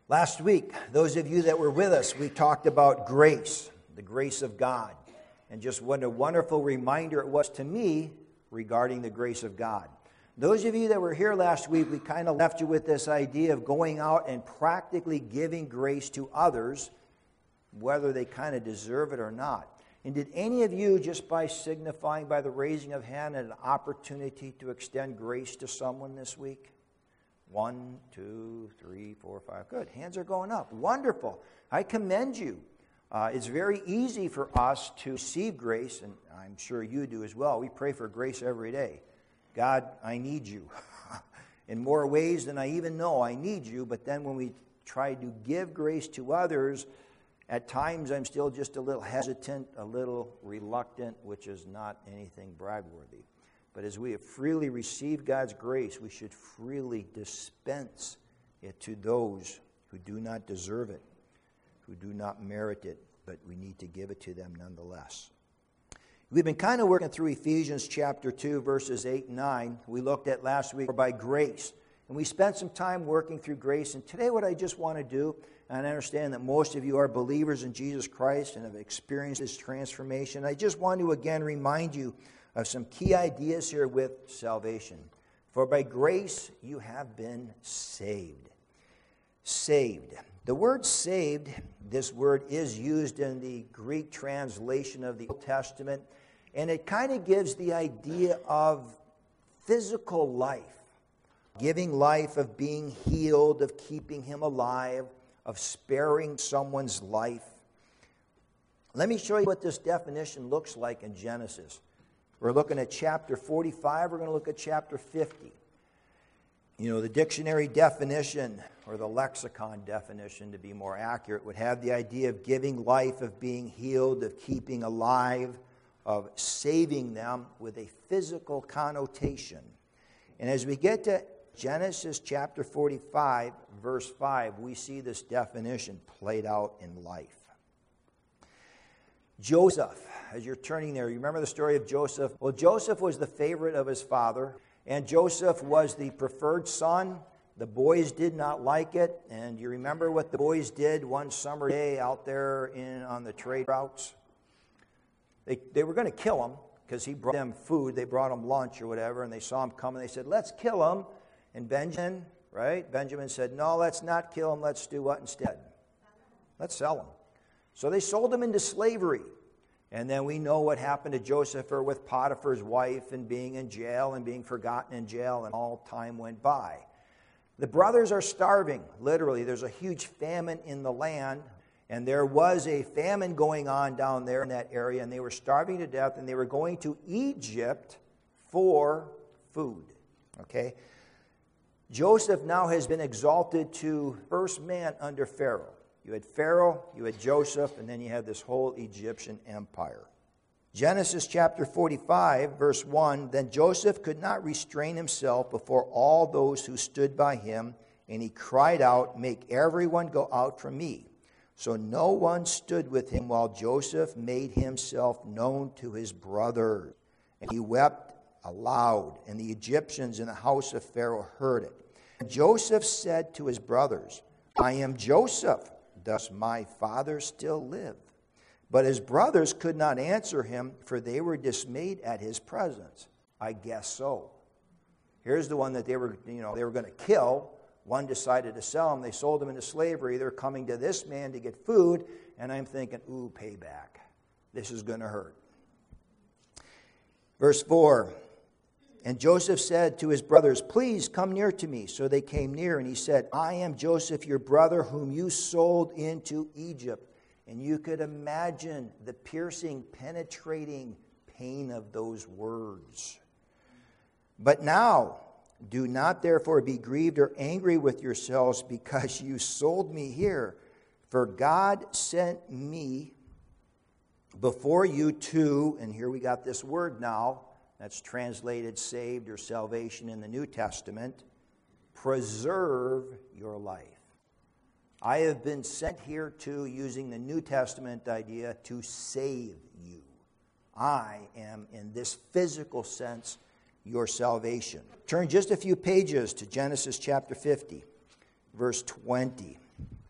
Last week, those of you that were with us, we talked about grace, the grace of God, and just what a wonderful reminder it was to me regarding the grace of God. Those of you that were here last week, we kind of left you with this idea of going out and practically giving grace to others, whether they kind of deserve it or not. And did any of you, just by signifying by the raising of hand, an opportunity to extend grace to someone this week? 1, 2, 3, 4, 5. Good. Hands are going up. Wonderful. I commend you. It's very easy for us to receive grace, and I'm sure you do as well. We pray for grace every day. God, I need you. In more ways than I even know, I need you. But then when we try to give grace to others, at times I'm still just a little hesitant, a little reluctant, which is not anything brag-worthy. But as we have freely received God's grace, we should freely dispense it to those who do not deserve it, who do not merit it, but we need to give it to them nonetheless. We've been kind of working through Ephesians chapter 2, verses 8 and 9. We looked at last week by grace. And we spent some time working through grace. And today what I just want to do, and I understand that most of you are believers in Jesus Christ and have experienced this transformation. I just want to again remind you of some key ideas here with salvation. For by grace you have been saved. Saved. The word saved, this word is used in the Greek translation of the Old Testament, and it kind of gives the idea of physical life, giving life, of being healed, of keeping him alive, of sparing someone's life. Let me show you what this definition looks like in Genesis. We're looking at chapter 45. We're going to look at chapter 50. You know, the dictionary definition, or the lexicon definition to be more accurate, would have the idea of giving life, of being healed, of keeping alive, of saving them with a physical connotation. And as we get to Genesis chapter 45, verse 5, we see this definition played out in life. Joseph, as you're turning there, you remember the story of Joseph? Well, Joseph was the favorite of his father, and Joseph was the preferred son. The boys did not like it, and you remember what the boys did one summer day out there on the trade routes? They were going to kill him because he brought them food. They brought him lunch or whatever, and they saw him coming. They said, let's kill him. And Benjamin said, no, let's not kill him. Let's do what instead? Let's sell him. So they sold him into slavery. And then we know what happened to Joseph or with Potiphar's wife and being in jail and being forgotten in jail, and all time went by. The brothers are starving, literally. There's a huge famine in the land, and there was a famine going on down there in that area, and they were starving to death, and they were going to Egypt for food. Okay? Joseph now has been exalted to first man under Pharaoh. You had Pharaoh, you had Joseph, and then you had this whole Egyptian empire. Genesis chapter 45, verse 1, then Joseph could not restrain himself before all those who stood by him, and he cried out, make everyone go out from me. So no one stood with him while Joseph made himself known to his brothers. And he wept aloud, and the Egyptians in the house of Pharaoh heard it. And Joseph said to his brothers, I am Joseph. Does my father still live? But his brothers could not answer him, for they were dismayed at his presence. I guess so. Here's the one that they were going to kill. One decided to sell him. They sold him into slavery. They're coming to this man to get food, and I'm thinking, ooh, payback. This is going to hurt. Verse 4, and Joseph said to his brothers, please come near to me. So they came near, and he said, I am Joseph, your brother, whom you sold into Egypt. And you could imagine the piercing, penetrating pain of those words. But now, do not therefore be grieved or angry with yourselves because you sold me here. For God sent me before you to, and here we got this word now, that's translated saved or salvation in the New Testament, preserve your life. I have been sent here to, using the New Testament idea, to save you. I am, in this physical sense, your salvation. Turn just a few pages to Genesis chapter 50, verse 20.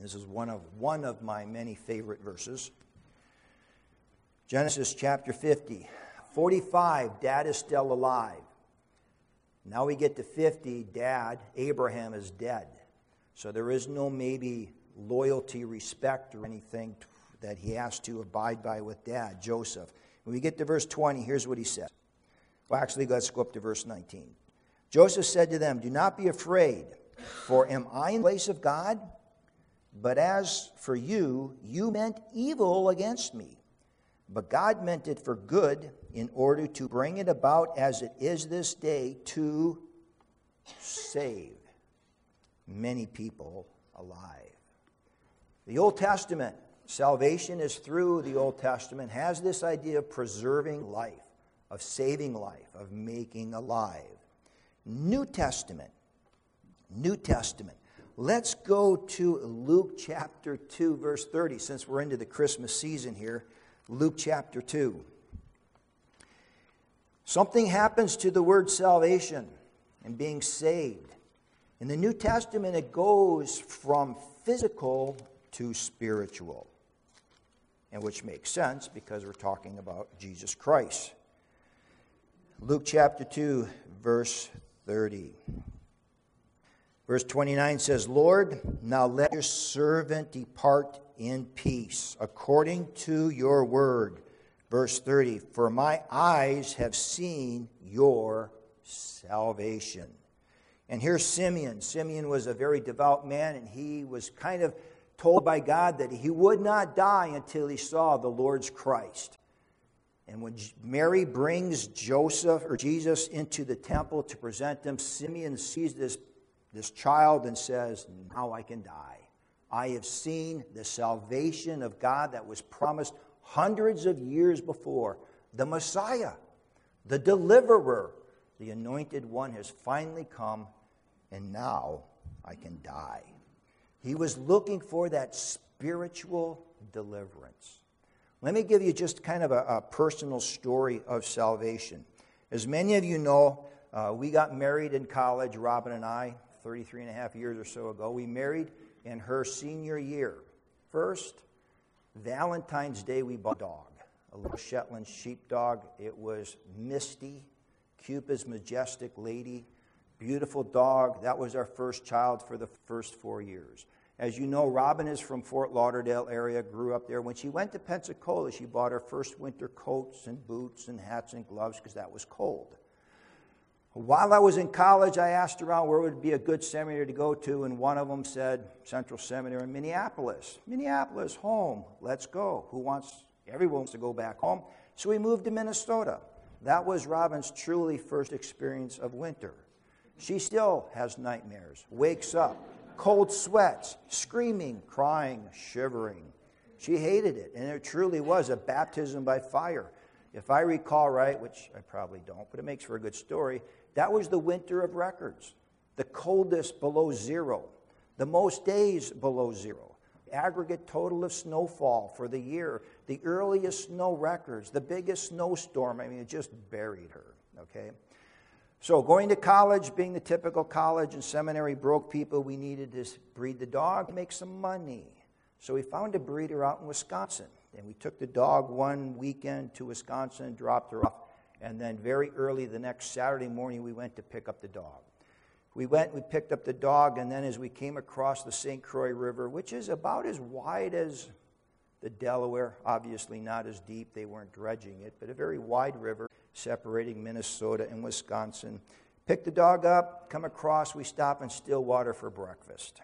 This is one of my many favorite verses. Genesis chapter 50. 45, Dad is still alive. Now we get to 50, Dad, Abraham, is dead. So there is no maybe loyalty, respect, or anything that he has to abide by with Dad, Joseph. When we get to verse 20, here's what he says. Well, actually, let's go up to verse 19. Joseph said to them, "Do not be afraid, for am I in the place of God? But as for you, you meant evil against me. But God meant it for good in order to bring it about as it is this day to save many people alive." The Old Testament, salvation is through the Old Testament, has this idea of preserving life, of saving life, of making alive. New Testament. Let's go to Luke chapter 2, verse 30, since we're into the Christmas season here. Luke chapter 2. Something happens to the word salvation and being saved. In the New Testament, it goes from physical to spiritual, and which makes sense because we're talking about Jesus Christ. Luke chapter 2, verse 30. Verse 29 says, "Lord, now let your servant depart in peace, according to your word." Verse 30, "For my eyes have seen your salvation." And here's Simeon. Simeon was a very devout man, and he was kind of told by God that he would not die until he saw the Lord's Christ. And when Mary brings Joseph or Jesus into the temple to present him, Simeon sees this child and says, "Now I can die. I have seen the salvation of God that was promised hundreds of years before. The Messiah, the deliverer, the anointed one has finally come, and now I can die." He was looking for that spiritual deliverance. Let me give you just kind of a personal story of salvation. As many of you know, we got married in college, Robin and I, 33 and a half years or so ago. We married in her senior year. First, Valentine's Day, we bought a dog, a little Shetland sheepdog. It was Misty, Cupid's majestic lady, beautiful dog. That was our first child for the first 4 years. As you know, Robin is from Fort Lauderdale area, grew up there. When she went to Pensacola, she bought her first winter coats and boots and hats and gloves because that was cold. While I was in college, I asked around where would be a good seminary to go to, and one of them said Central Seminary in Minneapolis. Minneapolis, home, let's go. Everyone wants to go back home. So we moved to Minnesota. That was Robin's truly first experience of winter. She still has nightmares, wakes up, cold sweats, screaming, crying, shivering. She hated it, and it truly was a baptism by fire. If I recall right, which I probably don't, but it makes for a good story, that was the winter of records. The coldest below zero, the most days below zero, aggregate total of snowfall for the year, the earliest snow records, the biggest snowstorm. I mean, it just buried her, okay? So going to college, being the typical college and seminary broke people, we needed to breed the dog, make some money. So we found a breeder out in Wisconsin. And we took the dog one weekend to Wisconsin, dropped her off, and then very early the next Saturday morning we went to pick up the dog. We picked up the dog, and then as we came across the St. Croix River, which is about as wide as the Delaware, obviously not as deep, they weren't dredging it, but a very wide river separating Minnesota and Wisconsin. Picked the dog up, come across, we stop in Stillwater for breakfast.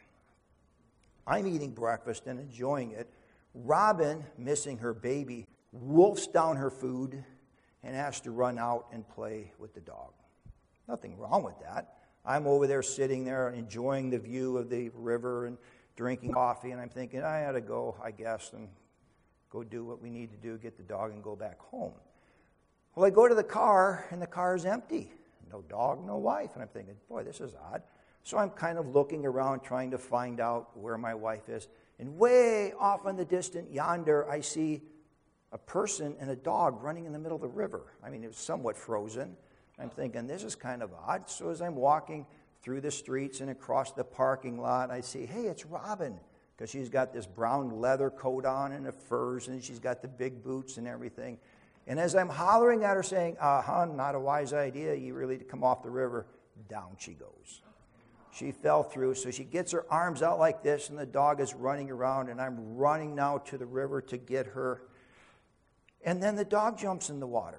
I'm eating breakfast and enjoying it. Robin, missing her baby, wolfs down her food and has to run out and play with the dog. Nothing wrong with that. I'm over there sitting there enjoying the view of the river and drinking coffee, and I'm thinking, I ought to go, I guess, and go do what we need to do, get the dog and go back home. Well, I go to the car, and the car is empty. No dog, no wife. And I'm thinking, boy, this is odd. So I'm kind of looking around trying to find out where my wife is. And way off in the distance yonder, I see a person and a dog running in the middle of the river. I mean, it was somewhat frozen. I'm thinking, this is kind of odd. So as I'm walking through the streets and across the parking lot, I see, hey, it's Robin because she's got this brown leather coat on and the furs, and she's got the big boots and everything. And as I'm hollering at her saying, hon, not a wise idea, you really need to come off the river, down she goes. She fell through, so she gets her arms out like this, and the dog is running around, and I'm running now to the river to get her. And then the dog jumps in the water.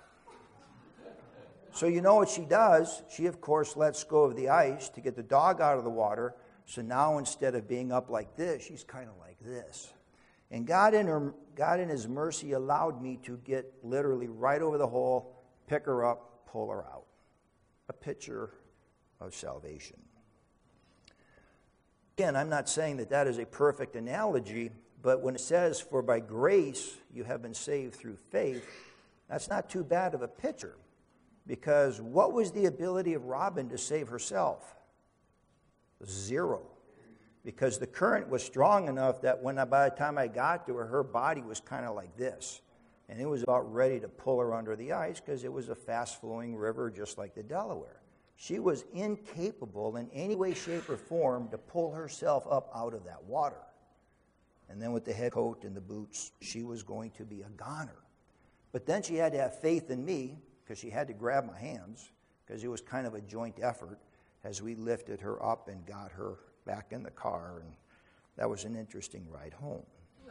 So you know what she does? She, of course, lets go of the ice to get the dog out of the water. So now instead of being up like this, she's kind of like this. And God in His mercy allowed me to get literally right over the hole, pick her up, pull her out. A picture of salvation. Again, I'm not saying that that is a perfect analogy, but when it says, for by grace you have been saved through faith, that's not too bad of a picture. Because what was the ability of Robin to save herself? Zero. Because the current was strong enough that by the time I got to her, her body was kind of like this. And it was about ready to pull her under the ice because it was a fast-flowing river just like the Delaware. She was incapable in any way, shape, or form to pull herself up out of that water. And then with the head coat and the boots, she was going to be a goner. But then she had to have faith in me, because she had to grab my hands, because it was kind of a joint effort as we lifted her up and got her back in the car, and that was an interesting ride home.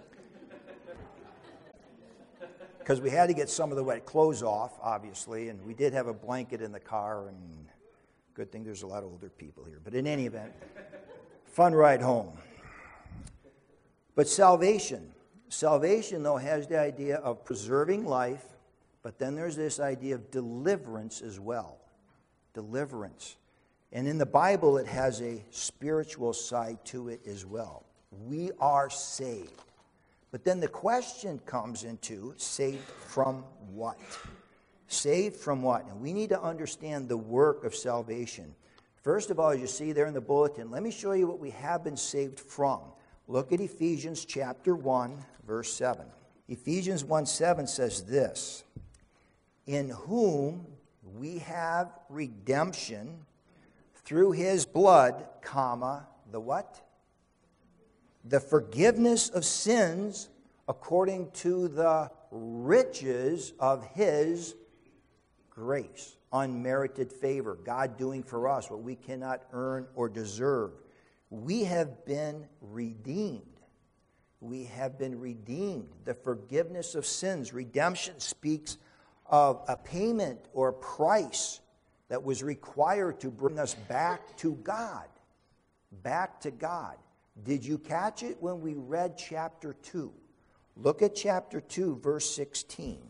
Because we had to get some of the wet clothes off, obviously, and we did have a blanket in the car, and good thing there's a lot of older people here. But in any event, fun ride home. But salvation, though, has the idea of preserving life, but then there's this idea of deliverance as well. Deliverance. And in the Bible, it has a spiritual side to it as well. We are saved. But then the question comes into, saved from what? Saved from what? And we need to understand the work of salvation. First of all, as you see there in the bulletin, let me show you what we have been saved from. Look at Ephesians chapter 1, verse 7. Ephesians 1:7 says this, in whom we have redemption through His blood, the what? The forgiveness of sins according to the riches of His grace. Unmerited favor. God doing for us what we cannot earn or deserve. We have been redeemed. We have been redeemed. The forgiveness of sins. Redemption speaks of a payment or a price that was required to bring us back to God. Back to God. Did you catch it when we read chapter 2? Look at chapter 2, verse 16.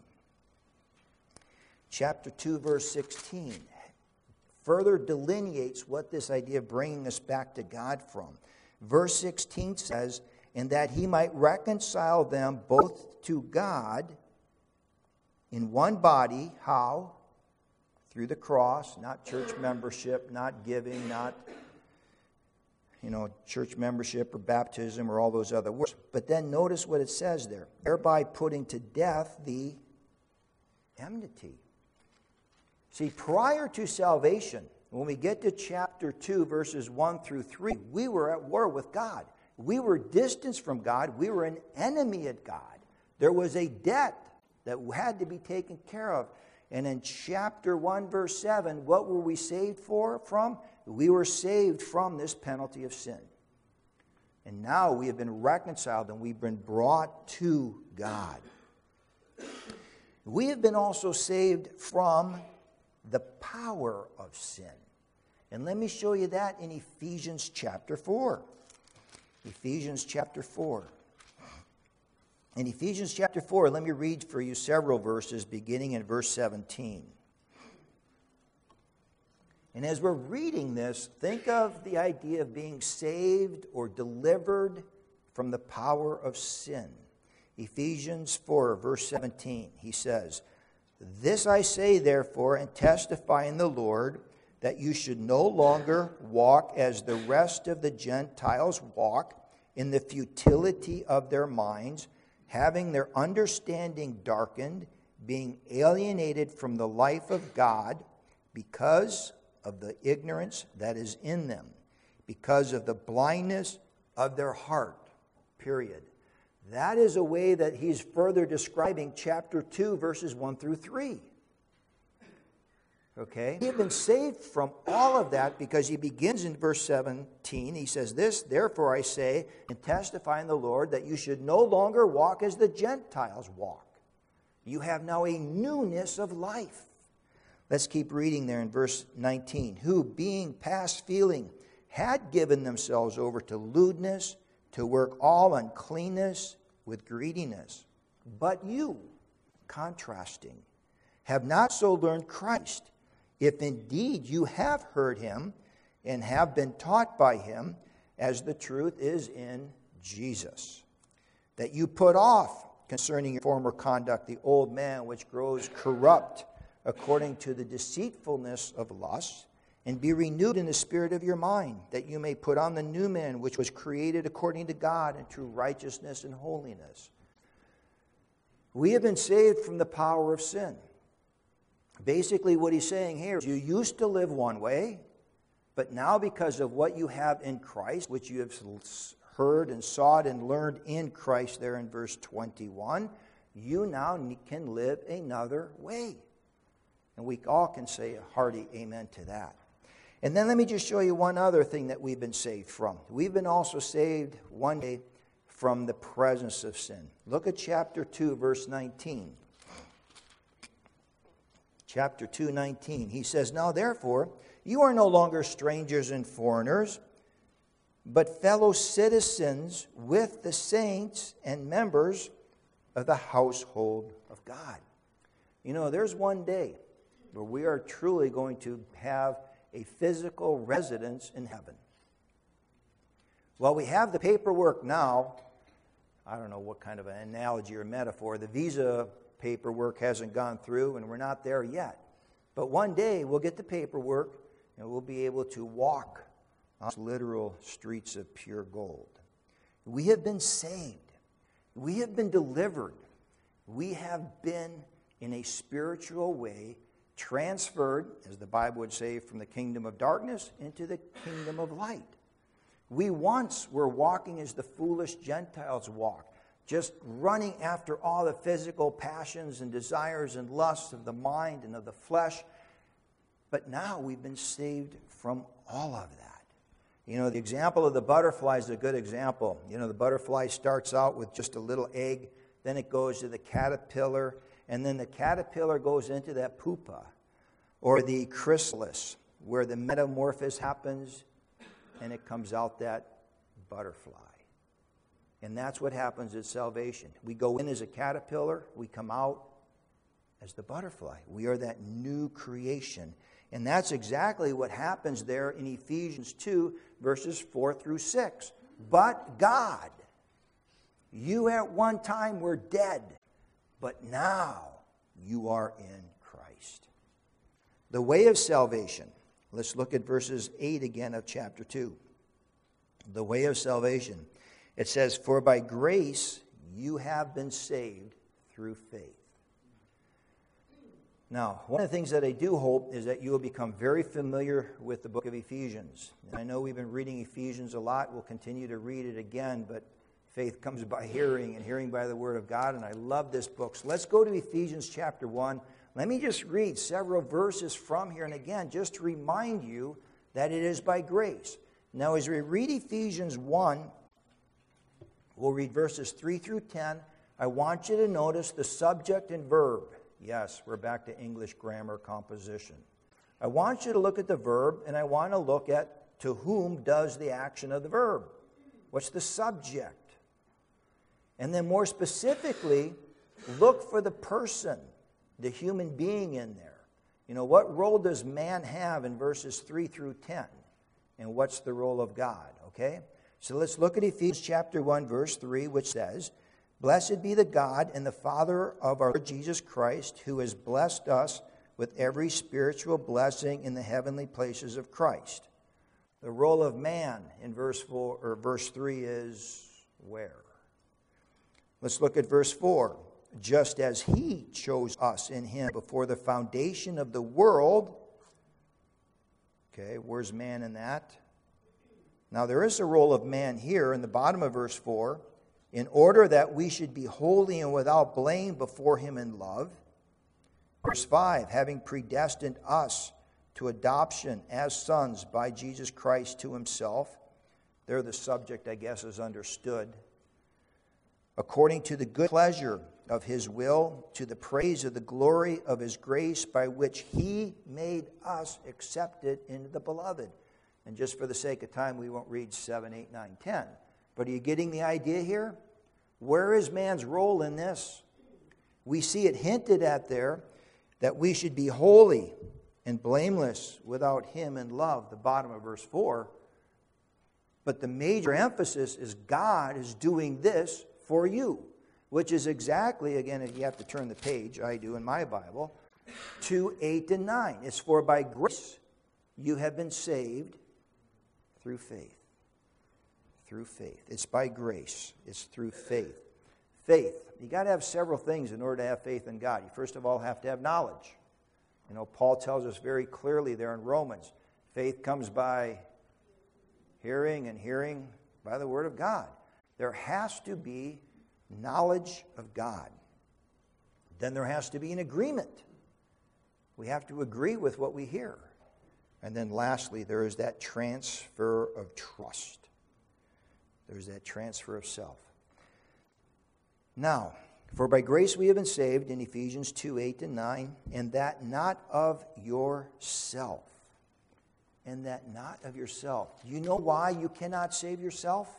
Chapter 2, verse 16 further delineates what this idea of bringing us back to God from. Verse 16 says, and that He might reconcile them both to God in one body. How? Through the cross, not church membership, not giving, not church membership or baptism or all those other words. But then notice what it says there. Thereby putting to death the enmity. See, prior to salvation, when we get to chapter 2, verses 1 through 3, we were at war with God. We were distanced from God. We were an enemy at God. There was a debt that had to be taken care of. And in chapter 1, verse 7, what were we saved from? We were saved from this penalty of sin. And now we have been reconciled and we've been brought to God. We have been also saved from the power of sin. And let me show you that in Ephesians chapter 4. Ephesians chapter 4. In Ephesians chapter 4, let me read for you several verses beginning in verse 17. And as we're reading this, think of the idea of being saved or delivered from the power of sin. Ephesians 4, verse 17, he says, this I say, therefore, and testify in the Lord, that you should no longer walk as the rest of the Gentiles walk, in the futility of their minds, having their understanding darkened, being alienated from the life of God, because of the ignorance that is in them, because of the blindness of their heart. period. That is a way that he's further describing chapter 2, verses 1 through 3. Okay? He had been saved from all of that because he begins in verse 17. He says this, therefore I say and testify in the Lord that you should no longer walk as the Gentiles walk. You have now a newness of life. Let's keep reading there in verse 19. Who, being past feeling, had given themselves over to lewdness, to work all uncleanness with greediness. But you, contrasting, have not so learned Christ, if indeed you have heard him and have been taught by him, as the truth is in Jesus. That you put off, concerning your former conduct, the old man which grows corrupt according to the deceitfulness of lust, and be renewed in the spirit of your mind, that you may put on the new man which was created according to God in true righteousness and holiness. We have been saved from the power of sin. Basically what he's saying here is you used to live one way, but now because of what you have in Christ, which you have heard and sought and learned in Christ there in verse 21, you now can live another way. And we all can say a hearty amen to that. And then let me just show you one other thing that we've been saved from. We've been also saved one day from the presence of sin. Look at chapter 2, verse 19. Chapter 2, 19. He says, now therefore, you are no longer strangers and foreigners, but fellow citizens with the saints and members of the household of God. You know, there's one day where we are truly going to have a physical residence in heaven. Well, we have the paperwork now. I don't know what kind of an analogy or metaphor. The visa paperwork hasn't gone through, and we're not there yet. But one day we'll get the paperwork, and we'll be able to walk on literal streets of pure gold. We have been saved. We have been delivered. We have been, in a spiritual way, transferred, as the Bible would say, from the kingdom of darkness into the kingdom of light. We once were walking as the foolish Gentiles walk, just running after all the physical passions and desires and lusts of the mind and of the flesh. But now we've been saved from all of that. You know, the example of the butterfly is a good example. You know, the butterfly starts out with just a little egg, then it goes to the caterpillar, and then the caterpillar goes into that pupa, or the chrysalis, where the metamorphosis happens, and it comes out that butterfly. And that's what happens at salvation. We go in as a caterpillar, we come out as the butterfly. We are that new creation. And that's exactly what happens there in Ephesians 2, verses 4 through 6. But God, you at one time were dead, but now you are in Christ. The way of salvation. Let's look at verses 8 again of chapter 2. The way of salvation. It says, for by grace you have been saved through faith. Now, one of the things that I do hope is that you will become very familiar with the book of Ephesians. And I know we've been reading Ephesians a lot. We'll continue to read it again, but faith comes by hearing, and hearing by the word of God, and I love this book. So let's go to Ephesians chapter 1. Let me just read several verses from here, and again, just to remind you that it is by grace. Now, as we read Ephesians 1, we'll read verses 3 through 10. I want you to notice the subject and verb. Yes, we're back to English grammar composition. I want you to look at the verb, and I want to look at to whom does the action of the verb. What's the subject? And then more specifically, look for the person, the human being in there. You know, what role does man have in verses 3 through 10? And what's the role of God, okay? So let's look at Ephesians chapter 1, verse 3, which says, blessed be the God and the Father of our Lord Jesus Christ, who has blessed us with every spiritual blessing in the heavenly places of Christ. The role of man in verse 4 or verse 3 is where? Let's look at verse 4. Just as he chose us in him before the foundation of the world. Okay, where's man in that? Now there is a role of man here in the bottom of verse 4. in order that we should be holy and without blame before him in love. Verse 5, having predestined us to adoption as sons by Jesus Christ to himself. There the subject, I guess, is understood. According to the good pleasure of his will, to the praise of the glory of his grace, by which he made us accepted into the beloved. And just for the sake of time, we won't read 7, 8, 9, 10. But are you getting the idea here? Where is man's role in this? We see it hinted at there that we should be holy and blameless without him in love, the bottom of verse 4. But the major emphasis is God is doing this for you, which is exactly, again, if you have to turn the page, I do in my Bible, 2, 8, and 9. It's for by grace you have been saved through faith. Through faith. It's by grace. It's through faith. Faith. You got to have several things in order to have faith in God. You first of all have to have knowledge. You know, Paul tells us very clearly there in Romans, faith comes by hearing, and hearing by the word of God. There has to be knowledge of God. Then there has to be an agreement. We have to agree with what we hear. And then lastly, there is that transfer of trust. There's that transfer of self. Now, for by grace we have been saved in Ephesians 2, 8 and 9, and that not of yourself. And that not of yourself. You know why you cannot save yourself?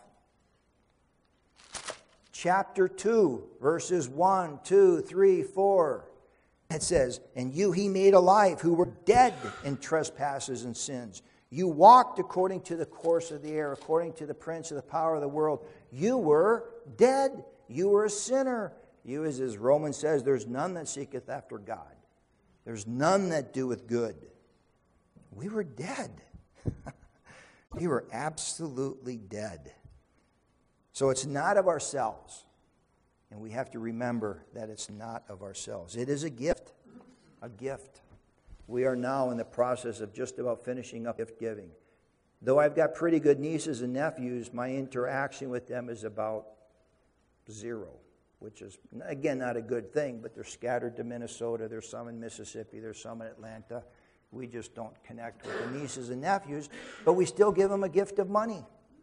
Chapter 2, verses 1, 2, 3, 4. It says, and you he made alive who were dead in trespasses and sins. You walked according to the course of the air, according to the prince of the power of the world. You were dead. You were a sinner. You, as Romans says, there's none that seeketh after God. There's none that doeth good. We were dead. We were absolutely dead. So it's not of ourselves. And we have to remember that it's not of ourselves. It is a gift. A gift. We are now in the process of just about finishing up gift giving. Though I've got pretty good nieces and nephews, my interaction with them is about 0, which is, again, not a good thing, but they're scattered to Minnesota. There's some in Mississippi. There's some in Atlanta. We just don't connect with the nieces and nephews, but we still give them a gift of money.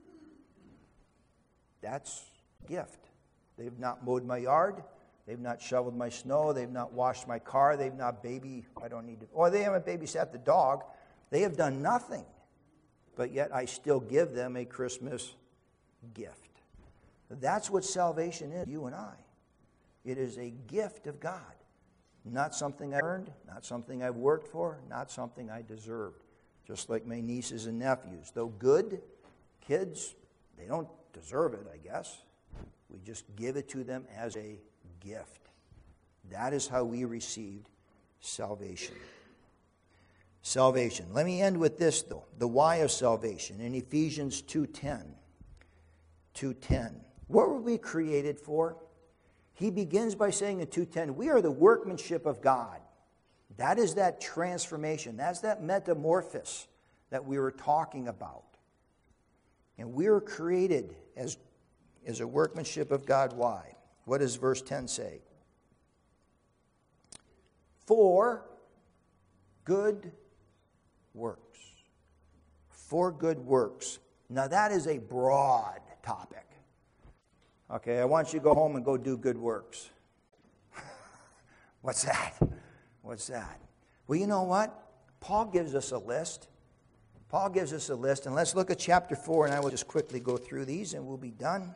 That's a gift. They've not mowed my yard. They've not shoveled my snow. They've not washed my car. They've not they haven't babysat the dog. They have done nothing. But yet I still give them a Christmas gift. That's what salvation is, you and I. It is a gift of God. Not something I earned, not something I've worked for, not something I deserved. Just like my nieces and nephews. Though good kids, they don't deserve it, I guess. We just give it to them as a gift. That is how we received salvation. Salvation. Let me end with this, though. The why of salvation in Ephesians 2:10. 2:10. What were we created for? He begins by saying in 2:10, we are the workmanship of God. That is that transformation. That's that metamorphosis that we were talking about. And we were created as a workmanship of God. Why? What does verse 10 say? For good works. For good works. Now that is a broad topic. Okay, I want you to go home and go do good works. What's that? What's that? Well, you know what? Paul gives us a list. Paul gives us a list, and let's look at chapter 4, and I will just quickly go through these, and we'll be done.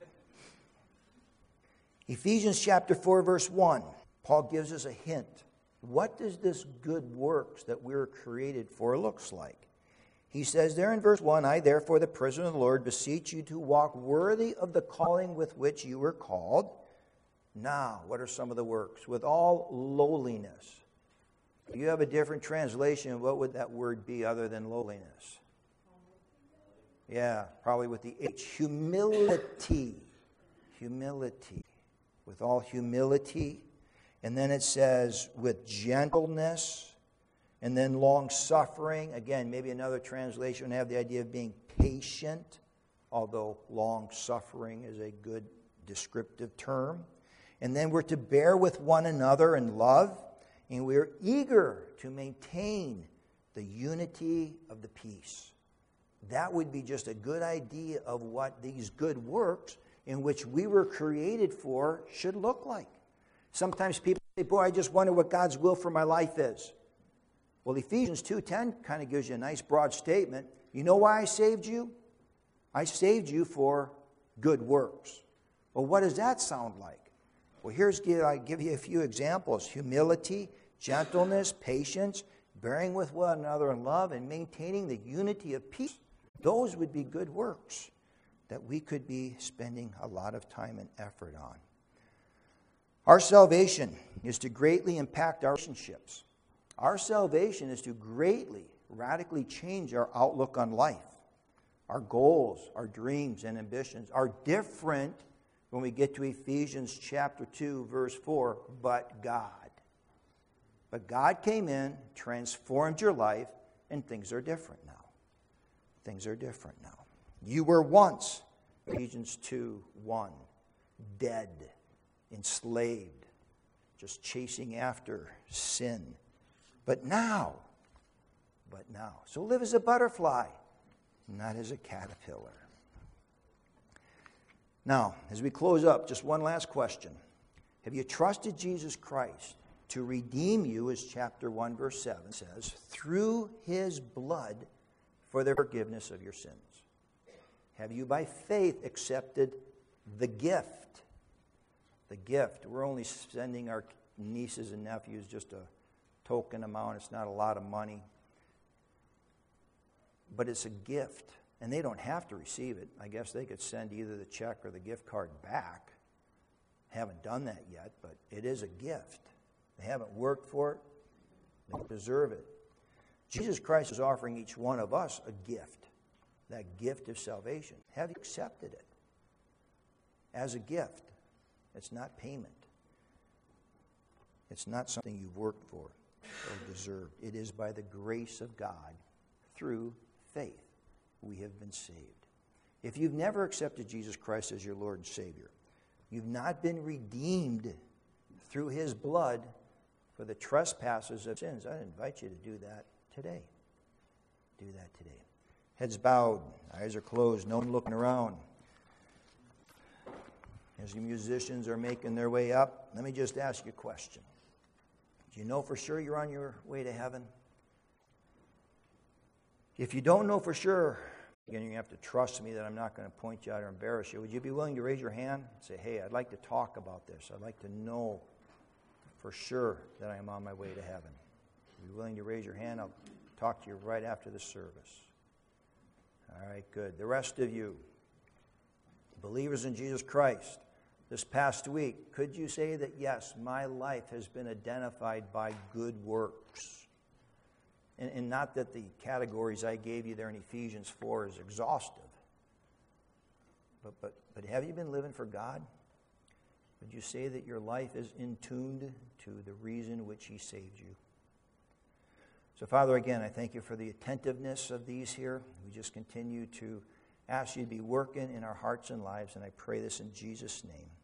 Ephesians chapter 4, verse 1. Paul gives us a hint. What does this good works that we're created for looks like? He says there in verse 1, I therefore, the prisoner of the Lord, beseech you to walk worthy of the calling with which you were called. Now, what are some of the works? With all lowliness. If you have a different translation, what would that word be other than lowliness? Yeah, probably with the H. Humility. Humility. With all humility. And then it says with gentleness. And then long-suffering. Again, maybe another translation would have the idea of being patient, although long-suffering is a good descriptive term. And then we're to bear with one another in love, and we're eager to maintain the unity of the peace. That would be just a good idea of what these good works in which we were created for should look like. Sometimes people say, boy, I just wonder what God's will for my life is. Well, Ephesians 2:10 kind of gives you a nice broad statement. You know why I saved you? I saved you for good works. Well, what does that sound like? Well, I give you a few examples. Humility, gentleness, patience, bearing with one another in love, and maintaining the unity of peace. Those would be good works that we could be spending a lot of time and effort on. Our salvation is to greatly impact our relationships. Our salvation is to greatly, radically change our outlook on life. Our goals, our dreams, and ambitions are different when we get to Ephesians chapter 2, verse 4, but God. But God came in, transformed your life, and things are different now. Things are different now. You were once, Ephesians 2:1, dead, enslaved, just chasing after sin. But now. So live as a butterfly, not as a caterpillar. Now, as we close up, just one last question. Have you trusted Jesus Christ to redeem you, as chapter 1, verse 7 says, through his blood for the forgiveness of your sins? Have you by faith accepted the gift? The gift. We're only sending our nieces and nephews just a token amount. It's not a lot of money. But it's a gift. And they don't have to receive it. I guess they could send either the check or the gift card back. Haven't done that yet, but it is a gift. They haven't worked for it. They don't deserve it. Jesus Christ is offering each one of us a gift. That gift of salvation. Have you accepted it as a gift? It's not payment. It's not something you've worked for or deserved. It is by the grace of God through faith we have been saved. If you've never accepted Jesus Christ as your Lord and Savior, you've not been redeemed through his blood for the trespasses of sins, I invite you to do that today. Do that today. Heads bowed, eyes are closed, no one looking around. As the musicians are making their way up, let me just ask you a question. Do you know for sure you're on your way to heaven? If you don't know for sure, again, you have to trust me that I'm not going to point you out or embarrass you. Would you be willing to raise your hand and say, hey, I'd like to talk about this. I'd like to know for sure that I am on my way to heaven. If you're willing to raise your hand, I'll talk to you right after the service. All right, good. The rest of you, believers in Jesus Christ, this past week, could you say that, yes, my life has been identified by good works? And not that the categories I gave you there in Ephesians 4 is exhaustive. But have you been living for God? Would you say that your life is in tune to the reason which he saved you? So, Father, again, I thank you for the attentiveness of these here. We just continue to ask you to be working in our hearts and lives, and I pray this in Jesus' name.